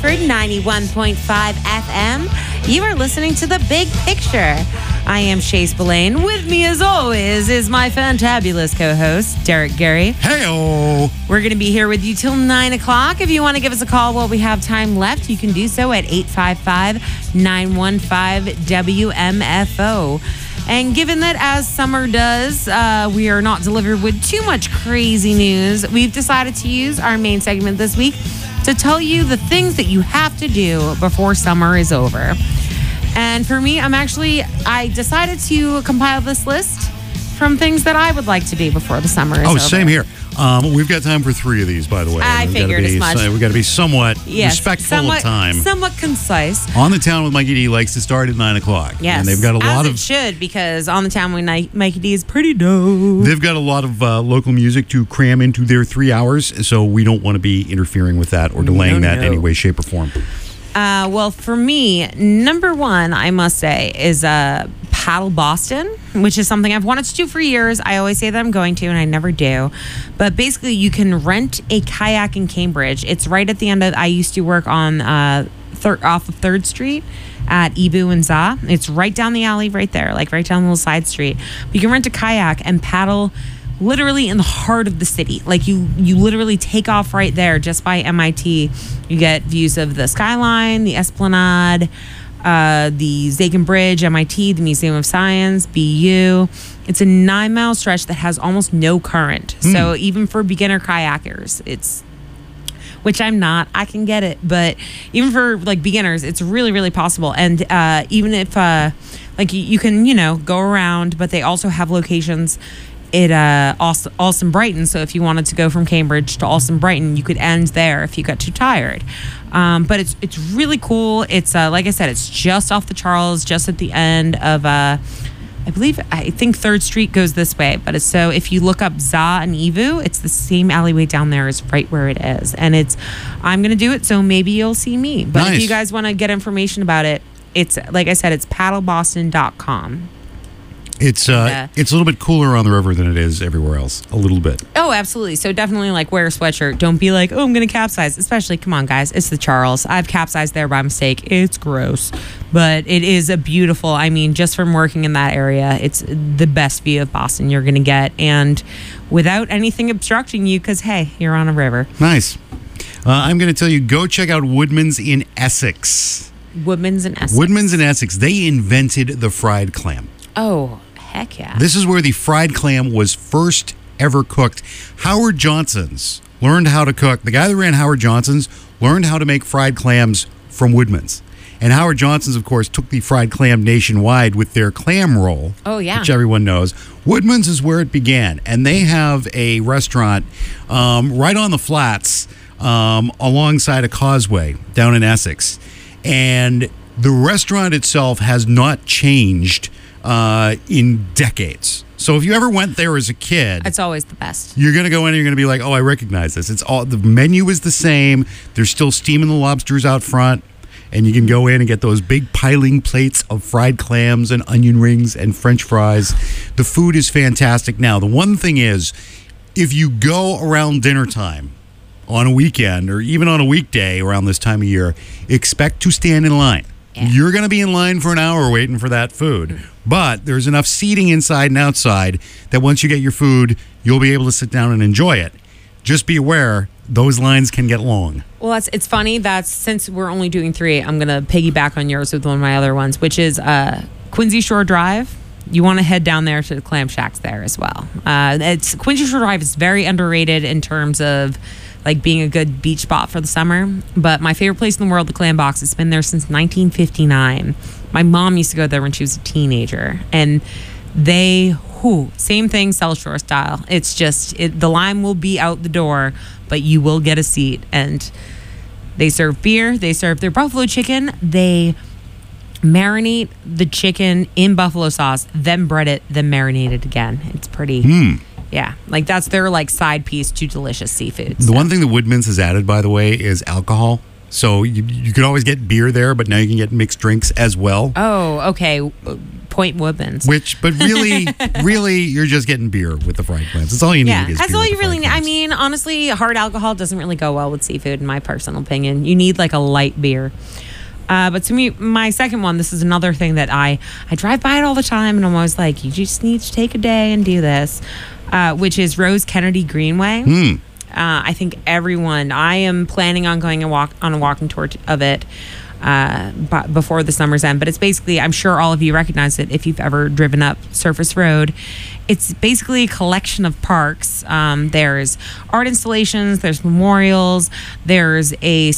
Abbotsford, 91.5 FM. You are listening to The Big Picture. I am Shay Spillane. With me, as always, is my fantabulous co-host, Derek Gary. Hey-o! We're going to be here with you till 9 o'clock. If you want to give us a call while we have time left, you can do so at 855-915-WMFO. And given that, as summer does, we are not delivered with too much crazy news, we've decided to use our main segment this week to tell you the things that you have to do before summer is over. And for me, I decided to compile this list from things that I would like to do before the summer is over. Oh, same here. We've got time for 3 of these, by the way. I figured as much. We've got to be somewhat respectful of time. Somewhat concise. On the Town with Mikey D likes to start at 9 o'clock. Yes. And they've got a lot of... As it should, because On the Town with Mikey D is pretty dope. They've got a lot of local music to cram into their 3 hours, so we don't want to be interfering with that or delaying that in any way, shape, or form. Well, for me, number one, I must say, is Paddle Boston, which is something I've wanted to do for years. I always say that I'm going to, and I never do. But basically, you can rent a kayak in Cambridge. It's right at the end of... I used to work on off of 3rd Street at Ibu and Za. It's right down the alley right there, like right down the little side street. But you can rent a kayak and paddle literally in the heart of the city. Like you literally take off right there just by MIT. You get views of the skyline, the Esplanade, the Zakin Bridge, MIT, the Museum of Science, BU. It's a 9-mile stretch that has almost no current. So even for beginner kayakers, which I'm not, I can get it. But even for like beginners, it's really, really possible. And even if you can, go around, but they also have locations at Alston Brighton. So if you wanted to go from Cambridge to Alston Brighton, you could end there if you got too tired. But it's really cool. It's like I said, it's just off the Charles, just at the end of I think 3rd Street goes this way. But it's so if you look up Za and Ivu, it's the same alleyway down there is right where it is. And I'm gonna do it, so maybe you'll see me. But Nice. if you guys want to get information about it, it's like I said, it's paddleboston.com. It's a little bit cooler on the river than it is everywhere else. A little bit. Oh, absolutely. So definitely wear a sweatshirt. Don't be like, oh, I'm going to capsize. Especially, come on, guys. It's the Charles. I've capsized there by mistake. It's gross. But it is a beautiful, just from working in that area, it's the best view of Boston you're going to get. And without anything obstructing you, because, hey, you're on a river. Nice. I'm going to tell you, go check out Woodman's in Essex. Woodman's in Essex. Woodman's in Essex. They invented the fried clam. Oh, heck yeah. This is where the fried clam was first ever cooked. Howard Johnson's learned how to cook. The guy that ran Howard Johnson's learned how to make fried clams from Woodman's. And Howard Johnson's, of course, took the fried clam nationwide with their clam roll. Oh, yeah. Which everyone knows. Woodman's is where it began. And they have a restaurant right on the flats alongside a causeway down in Essex. And the restaurant itself has not changed in decades. So if you ever went there as a kid, It's always the best. you're going to go in and you're going to be like, oh, I recognize this. The menu is the same. There's still steaming the lobsters out front. And you can go in and get those big piling plates of fried clams and onion rings and French fries. The food is fantastic. Now, the one thing is, if you go around dinner time on a weekend or even on a weekday around this time of year, expect to stand in line. Yeah. You're going to be in line for an hour waiting for that food. But there's enough seating inside and outside that once you get your food, you'll be able to sit down and enjoy it. Just be aware, those lines can get long. Well, it's funny that since we're only doing 3, I'm going to piggyback on yours with one of my other ones, which is Quincy Shore Drive. You want to head down there to the clam shacks there as well. Quincy Shore Drive is very underrated in terms of like being a good beach spot for the summer. But my favorite place in the world, the Clam Box, it's been there since 1959. My mom used to go there when she was a teenager. And same thing, South Shore style. It's just, the line will be out the door, but you will get a seat. And they serve beer. They serve their buffalo chicken. They marinate the chicken in buffalo sauce, then bread it, then marinate it again. It's pretty... Yeah, like that's their like side piece to delicious seafood. The one thing that Woodman's has added, by the way, is alcohol. So you could always get beer there, but now you can get mixed drinks as well. Oh, okay. Point Woodman's. But really, you're just getting beer with the fried clams. That's all you need. Yeah, is that's beer all with you the really fried need. I clams. mean, honestly, hard alcohol doesn't really go well with seafood, in my personal opinion. You need like a light beer. But to me, my second one, this is another thing that I drive by it all the time, and I'm always like, you just need to take a day and do this, which is Rose Kennedy Greenway. I think I am planning on going on a walking tour of it before the summer's end. But it's basically, I'm sure all of you recognize it if you've ever driven up Surface Road. It's basically a collection of parks. There's art installations, there's memorials, there's a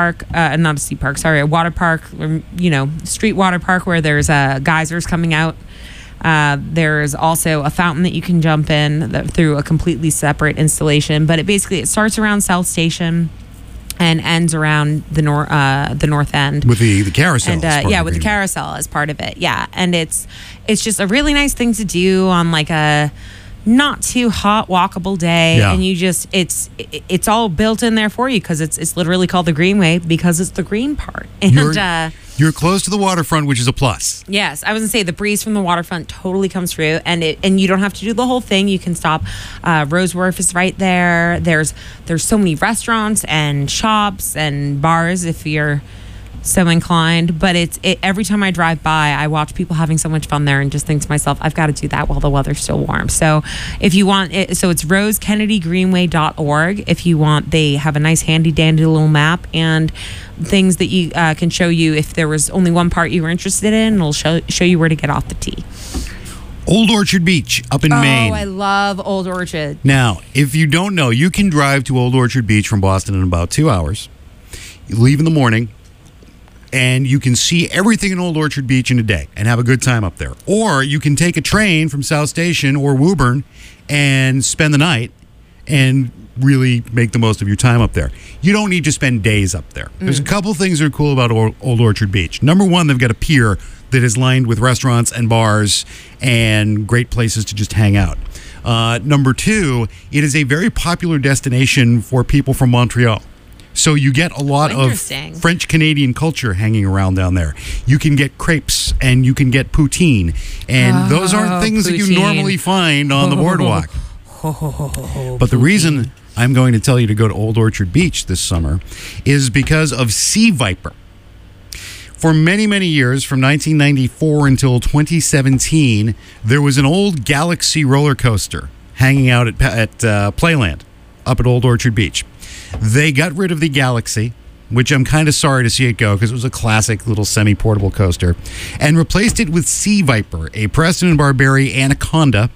a water park, street water park where there's geysers coming out. There's also a fountain that you can jump in through a completely separate installation. But it starts around South Station and ends around the north end with the carousel. And with the carousel as part of it. Yeah, and it's just a really nice thing to do on like a not too hot walkable day. Yeah. And you just it's all built in there for you because it's literally called the Greenway because it's the green part. And you're close to the waterfront, which is a plus. Yes, I was gonna say the breeze from the waterfront totally comes through, and you don't have to do the whole thing. You can stop. Rose Wharf is right there. There's so many restaurants and shops and bars if you're so inclined. But every time I drive by, I watch people having so much fun there, and just think to myself, I've got to do that while the weather's still warm. So if you want, it's rosekennedygreenway.org. If you want, they have a nice handy dandy little map and things that you can show you if there was only one part you were interested in. It'll show you where to get off the tee. Old Orchard Beach up in Maine. Oh, I love Old Orchard. Now, if you don't know, you can drive to Old Orchard Beach from Boston in about 2 hours. You leave in the morning, and you can see everything in Old Orchard Beach in a day and have a good time up there. Or you can take a train from South Station or Woburn and spend the night and really make the most of your time up there. You don't need to spend days up there. There's a couple things that are cool about Old Orchard Beach. Number one, they've got a pier that is lined with restaurants and bars and great places to just hang out. Number two, it is a very popular destination for people from Montreal. So you get a lot of French-Canadian culture hanging around down there. You can get crepes and you can get poutine. And those aren't things that you normally find on the boardwalk. But the reason I'm going to tell you to go to Old Orchard Beach this summer is because of Sea Viper. For many, many years, from 1994 until 2017, there was an old Galaxy roller coaster hanging out at Playland up at Old Orchard Beach. They got rid of the Galaxy, which I'm kind of sorry to see it go because it was a classic little semi-portable coaster, and replaced it with Sea Viper, a Preston and Barbary Anaconda.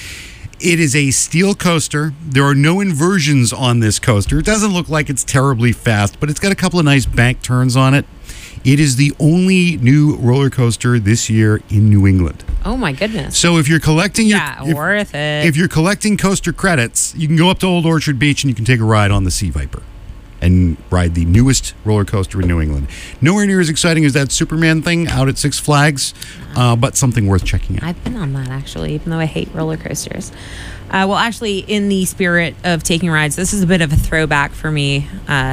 It is a steel coaster. There are no inversions on this coaster. It doesn't look like it's terribly fast, but it's got a couple of nice bank turns on it. It is the only new roller coaster this year in New England. Oh my goodness. So if you're collecting worth it. If you're collecting coaster credits, you can go up to Old Orchard Beach and you can take a ride on the Sea Viper and ride the newest roller coaster in New England. Nowhere near as exciting as that Superman thing out at Six Flags, but something worth checking out. I've been on that, actually, even though I hate roller coasters. Well, actually, in the spirit of taking rides, this is a bit of a throwback for me.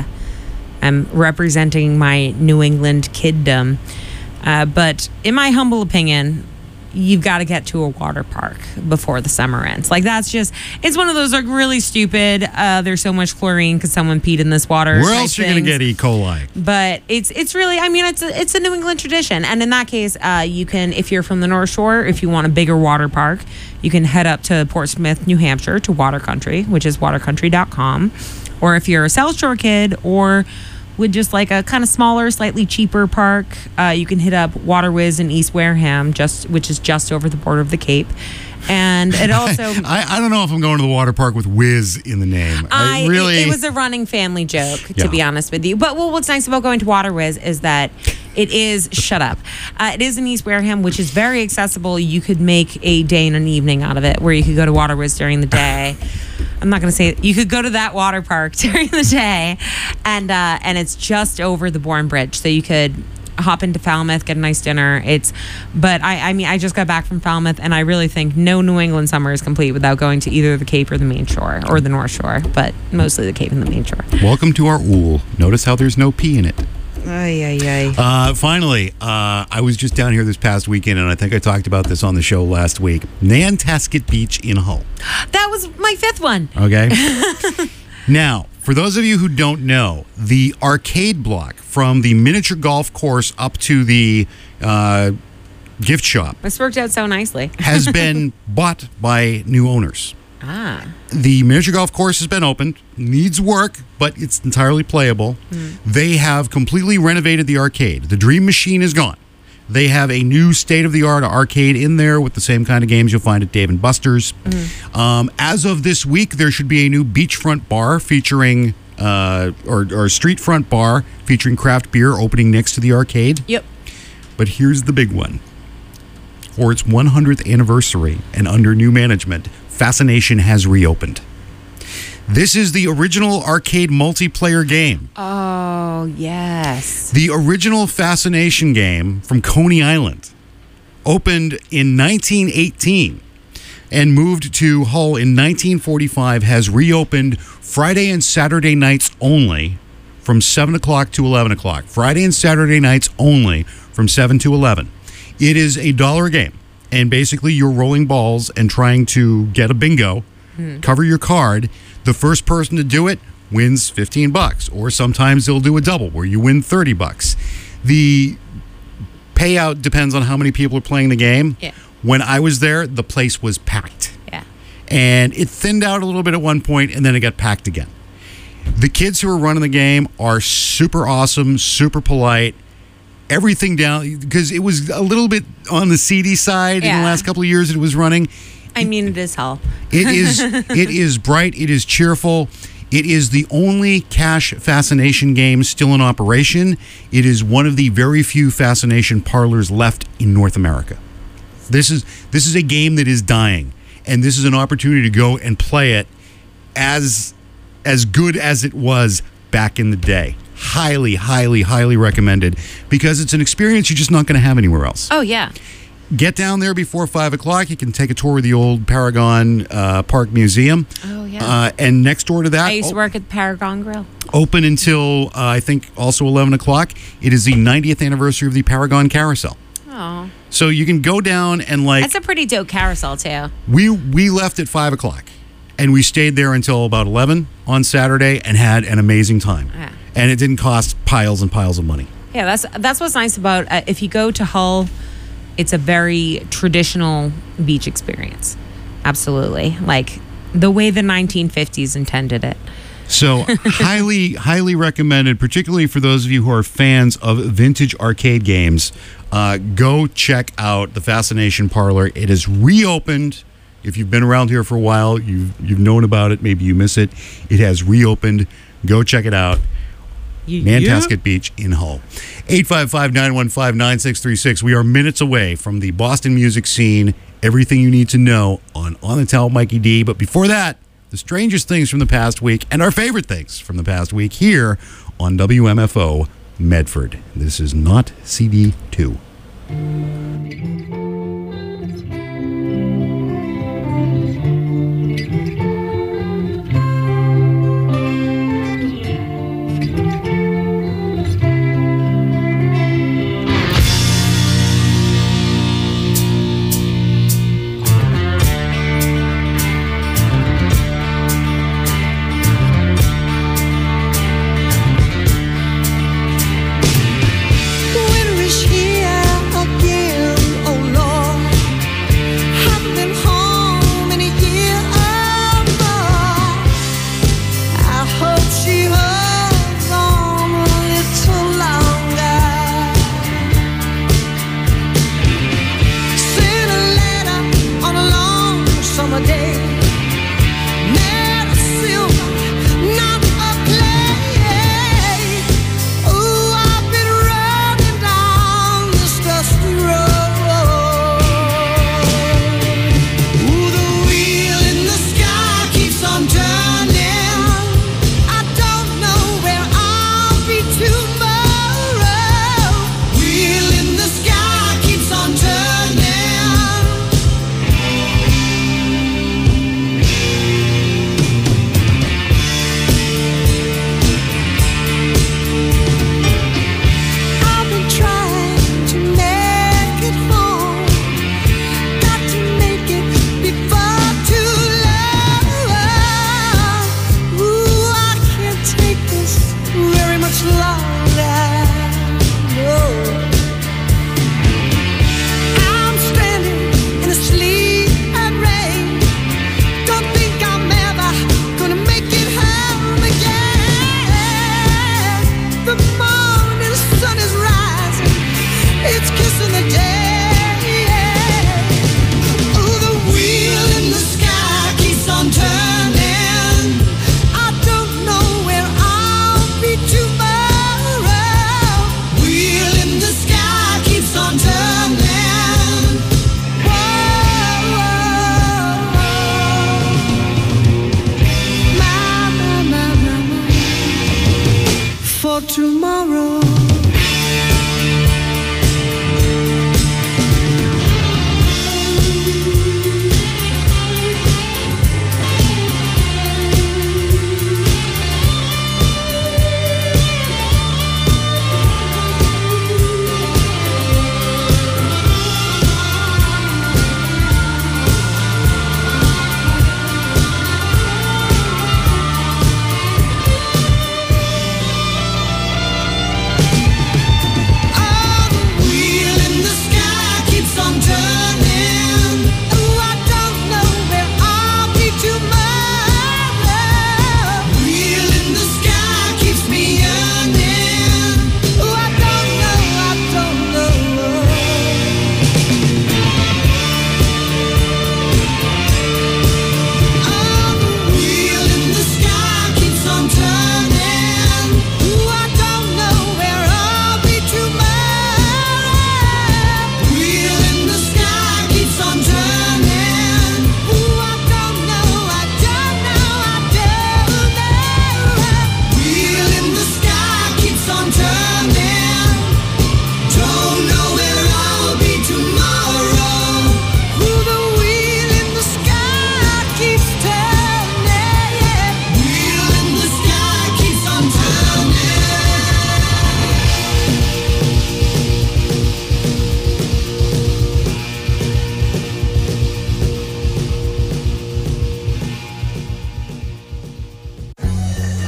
I'm representing my New England kiddom. But in my humble opinion, you've got to get to a water park before the summer ends. Like, it's one of those like really stupid, there's so much chlorine because someone peed in this water. Where else are you going to get E. coli? But it's really, I mean, it's a New England tradition. And in that case, you can, if you're from the North Shore, if you want a bigger water park, you can head up to Portsmouth, New Hampshire to Water Country, which is watercountry.com. Or if you're a South Shore kid or would just like a kind of smaller, slightly cheaper park, you can hit up Water Whiz in East Wareham, which is just over the border of the Cape. And it also... I don't know if I'm going to the water park with Whiz in the name. It was a running family joke, to be honest with you. But what's nice about going to Water Whiz is that it is... Shut up. It is in East Wareham, which is very accessible. You could make a day and an evening out of it, where you could go to Water Whiz during the day. I'm not going to say it. You could go to that water park during the day, and it's just over the Bourne Bridge, so you could hop into Falmouth, get a nice dinner. But I mean, I just got back from Falmouth, and I really think no New England summer is complete without going to either the Cape or the Main Shore, or the North Shore, but mostly the Cape and the Main Shore. Welcome to our Ool. Notice how there's no P in it. Finally, I was just down here this past weekend, and I think I talked about this on the show last week. Nantasket Beach in Hull. That was my fifth one. Okay. Now, for those of you who don't know, the arcade block from the miniature golf course up to the gift shop This worked out so nicely. has been bought by new owners. Ah. The miniature golf course has been opened, needs work, but it's entirely playable. They have completely renovated the arcade. The Dream Machine is gone. They have a new state-of-the-art arcade in there with the same kind of games you'll find at Dave & Buster's. As of this week, there should be a new beachfront bar featuring, or street front bar featuring craft beer opening next to the arcade. Yep. But here's the big one. For its 100th anniversary and under new management, Fascination has reopened. This is the original arcade multiplayer game. Oh, yes. The original Fascination game from Coney Island opened in 1918 and moved to Hull in 1945, has reopened Friday and Saturday nights only from 7 o'clock to 11 o'clock. Friday and Saturday nights only from 7 to 11. It is a $1 game, and basically you're rolling balls and trying to get a bingo, cover your card. The first person to do it wins $15, or sometimes they'll do a double where you win $30. The payout depends on how many people are playing the game. Yeah. When I was there, the place was packed. Yeah. And it thinned out a little bit at one point, and then it got packed again. The kids who are running the game are super awesome, super polite. Everything down, because it was a little bit on the seedy side in the Yeah. last couple of years that it was running. I mean, it is hell. It is bright, it is cheerful. It is the only cash Fascination game still in operation. It is one of the very few Fascination parlors left in North America. This is a game that is dying, and this is an opportunity to go and play it as good as it was back in the day. Highly, highly, highly recommended, because it's an experience you're just not going to have anywhere else. Oh, yeah. Get down there before 5 o'clock. You can take a tour of the old Paragon Park Museum. Oh, yeah. And next door to that, I used to work at the Paragon Grill. open until I think also 11 o'clock. It is the 90th anniversary of the Paragon Carousel. Oh. So you can go down and like That's a pretty dope carousel, too. we left at 5 o'clock, and we stayed there until about 11 on Saturday and had an amazing time. Yeah. And it didn't cost piles and piles of money. Yeah, that's what's nice about if you go to Hull, it's a very traditional beach experience. Absolutely. Like the way the 1950s intended it. So highly, highly recommended, particularly for those of you who are fans of vintage arcade games. Go check out the Fascination Parlor. It is reopened. If you've been around here for a while, you've known about it. Maybe you miss it. It has reopened. Go check it out. Nantasket Beach in Hull. 855-915-9636. We are minutes away from the Boston music scene. Everything you need to know on the Towel Mikey D. But before that, the strangest things from the past week and our favorite things from the past week here on WMFO Medford. This is not CD2. Winter is here again. Oh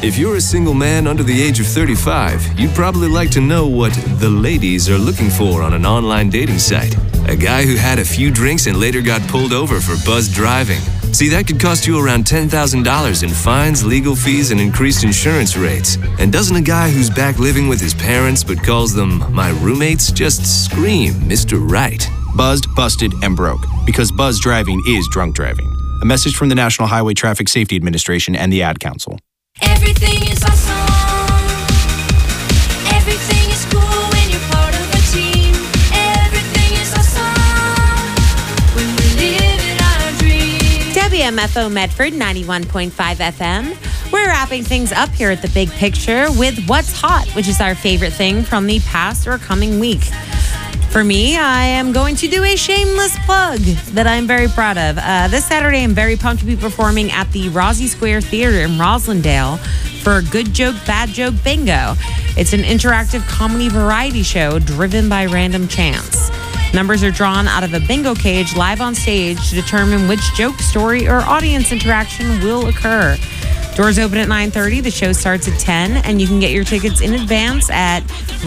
If you're a single man under the age of 35, you'd probably like to know what the ladies are looking for on an online dating site. A guy who had a few drinks and later got pulled over for buzzed driving. See, that could cost you around $10,000 in fines, legal fees, and increased insurance rates. And doesn't a guy who's back living with his parents but calls them my roommates just scream Mr. Right? Buzzed, busted, and broke. Because buzz driving is drunk driving. A message from the National Highway Traffic Safety Administration and the Ad Council. Everything is awesome. Everything is cool when you're part of a team. Everything is awesome when we live in our dreams. WMFO Medford 91.5 FM. We're wrapping things up here at the Big Picture with What's Hot, which is our favorite thing from the past or coming week. For me, I am going to do a shameless plug that I'm very proud of. This Saturday, I'm very pumped to be performing at the Rossi Square Theater in Roslindale for Good Joke, Bad Joke Bingo. It's an interactive comedy variety show driven by random chance. Numbers are drawn out of a bingo cage live on stage to determine which joke, story, or audience interaction will occur. Doors open at 9:30. The show starts at 10, and you can get your tickets in advance at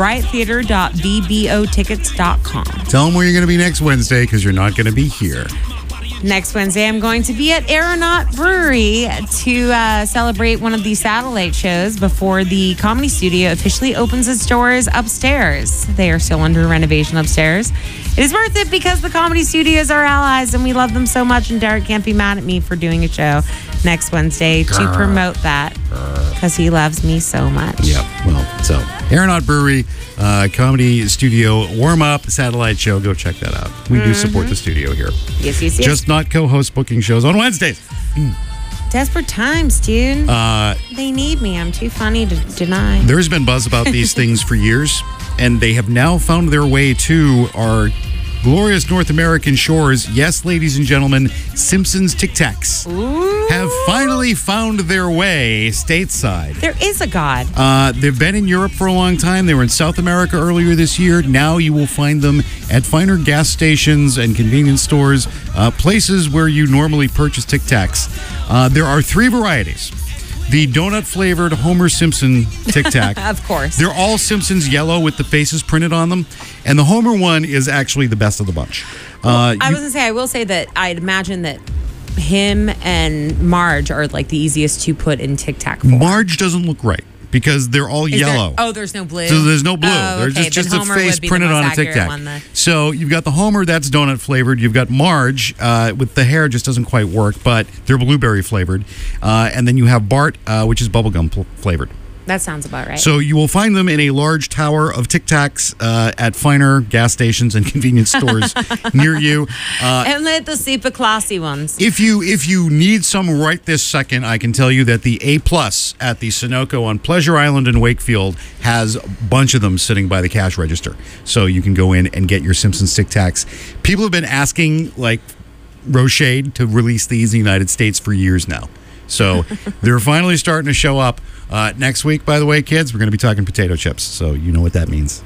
riottheater.vbotickets.com. Tell them where you're going to be next Wednesday because you're not going to be here. Next Wednesday, I'm going to be at Aeronaut Brewery to celebrate one of the satellite shows before the Comedy Studio officially opens its doors upstairs. They are still under renovation upstairs. It is worth it because the Comedy Studios are allies and we love them so much, and Derek can't be mad at me for doing a show next Wednesday to promote that because he loves me so much. Yep. Well, so Aeronaut Brewery, Comedy Studio warm-up satellite show. Go check that out. We do support the studio here. Yes. Just not co-host booking shows on Wednesdays. Desperate times, dude. They need me. I'm too funny to deny. There's been buzz about these things for years, and they have now found their way to our glorious North American shores. Yes, ladies and gentlemen, Simpsons Tic Tacs have finally found their way stateside. There is a God. They've been in Europe for a long time. They were in South America earlier this year. Now you will find them at finer gas stations and convenience stores, places where you normally purchase Tic Tacs. There are 3 varieties. The donut-flavored Homer Simpson Tic Tac. Of course. They're all Simpsons yellow with the faces printed on them. And the Homer one is actually the best of the bunch. I was going to say, I will say that I'd imagine that him and Marge are like the easiest to put in Tic Tac form. Marge doesn't look right because they're all yellow. There's no blue? So there's no blue. Oh, There's okay. just Then a Homer face would be printed the on most a Tic accurate Tac. one, So you've got the Homer, that's donut flavored. You've got Marge with the hair, just doesn't quite work, but they're blueberry flavored. And then you have Bart, which is bubblegum flavored. That sounds about right. So you will find them in a large tower of Tic Tacs at finer gas stations and convenience stores near you. And let the super classy ones. If you need some right this second, I can tell you that the A+ at the Sunoco on Pleasure Island in Wakefield has a bunch of them sitting by the cash register. So you can go in and get your Simpsons Tic Tacs. People have been asking, like, Rochade to release these in the United States for years now. So they're finally starting to show up. Next week, by the way, kids, we're going to be talking potato chips. So you know what that means.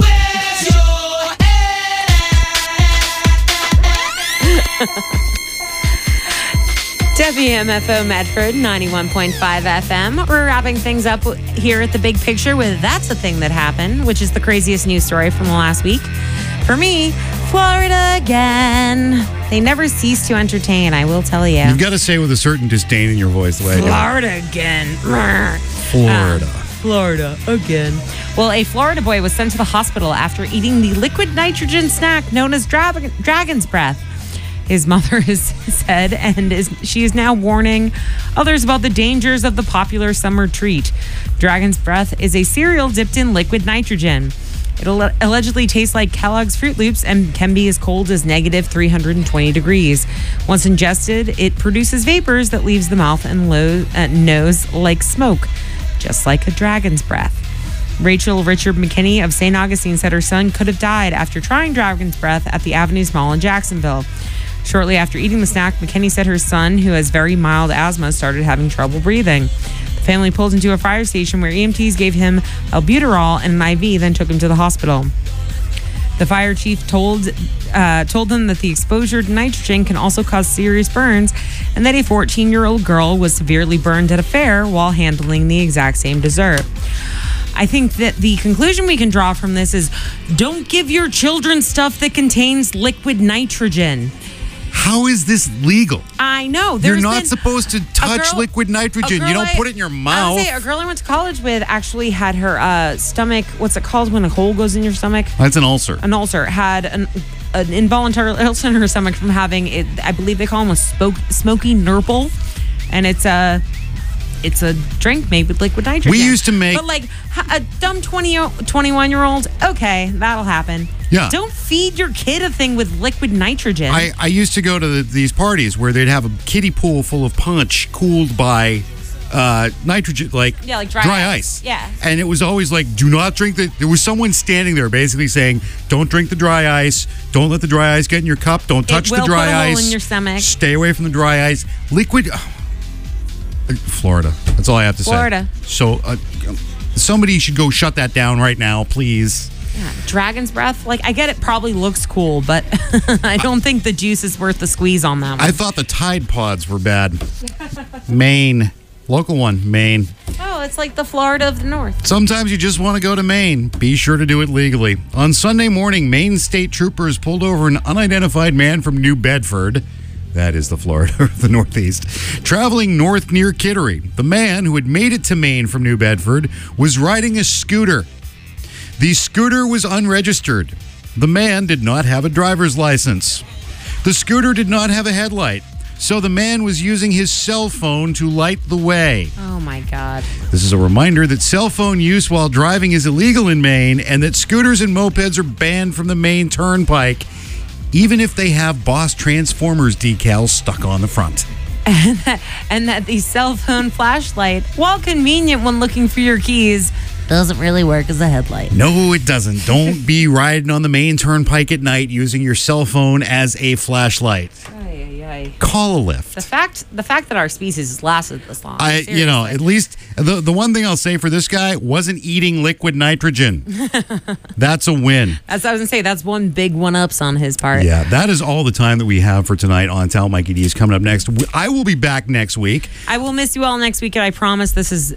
WMFO Medford 91.5 FM. We're wrapping things up here at the Big Picture with That's a Thing That Happened, which is the craziest news story from the last week. For me, Florida again. They never cease to entertain, I will tell you. You've got to say with a certain disdain in your voice the way I do. Florida again. Florida again. Well, a Florida boy was sent to the hospital after eating the liquid nitrogen snack known as dragon's breath. His mother has said, and she is now warning others about the dangers of the popular summer treat. Dragon's breath is a cereal dipped in liquid nitrogen. It allegedly tastes like Kellogg's Fruit Loops and can be as cold as negative 320 degrees. Once ingested, it produces vapors that leaves the mouth and nose like smoke, just like a dragon's breath. Rachel Richard McKinney of St. Augustine said her son could have died after trying dragon's breath at the Avenues Mall in Jacksonville. Shortly after eating the snack, McKinney said her son, who has very mild asthma, started having trouble breathing. The family pulled into a fire station where EMTs gave him albuterol and an IV, then took him to the hospital. The fire chief told them that the exposure to nitrogen can also cause serious burns, and that a 14-year-old girl was severely burned at a fair while handling the exact same dessert. I think that the conclusion we can draw from this is don't give your children stuff that contains liquid nitrogen. How is this legal? I know. You're not supposed to touch liquid nitrogen. You don't put it in your mouth. A girl I went to college with actually had her stomach, what's it called when a hole goes in your stomach? That's an ulcer. An ulcer. Had an involuntary ulcer in her stomach from having it. I believe they call them a smoky Nurple. And it's a drink made with liquid nitrogen. We used to make... But like a dumb 21-year-old, okay, that'll happen. Yeah. Don't feed your kid a thing with liquid nitrogen. I used to go to these parties where they'd have a kiddie pool full of punch cooled by nitrogen, like dry ice. Yeah. And it was always like, do not drink there was someone standing there basically saying, don't drink the dry ice. Don't let the dry ice get in your cup. Don't touch the dry It will put a ice. hole in your stomach. Stay away from the dry ice. Liquid... Florida. That's all I have to say. Florida. So somebody should go shut that down right now, please. Yeah, dragon's breath. Like, I get it probably looks cool, but I don't think the juice is worth the squeeze on that one. I thought the Tide Pods were bad. Maine. Local one, Maine. Oh, it's like the Florida of the North. Sometimes you just want to go to Maine. Be sure to do it legally. On Sunday morning, Maine state troopers pulled over an unidentified man from New Bedford. That is the Florida of the Northeast. Traveling north near Kittery. The man, who had made it to Maine from New Bedford, was riding a scooter. The scooter was unregistered. The man did not have a driver's license. The scooter did not have a headlight. So the man was using his cell phone to light the way. Oh, my God. This is a reminder that cell phone use while driving is illegal in Maine and that scooters and mopeds are banned from the Maine Turnpike, even if they have Boss Transformers decals stuck on the front. And that the cell phone flashlight, while convenient when looking for your keys, doesn't really work as a headlight. No, it doesn't. Don't be riding on the Maine Turnpike at night using your cell phone as a flashlight. Call a Lyft. The fact that our species has lasted this long. At least the one thing I'll say for this guy wasn't eating liquid nitrogen. That's a win. As I was gonna say, that's one big one-ups on his part. Yeah, that is all the time that we have for tonight on Tell Mikey D's. Coming up next, I will be back next week. I will miss you all next week, and I promise this is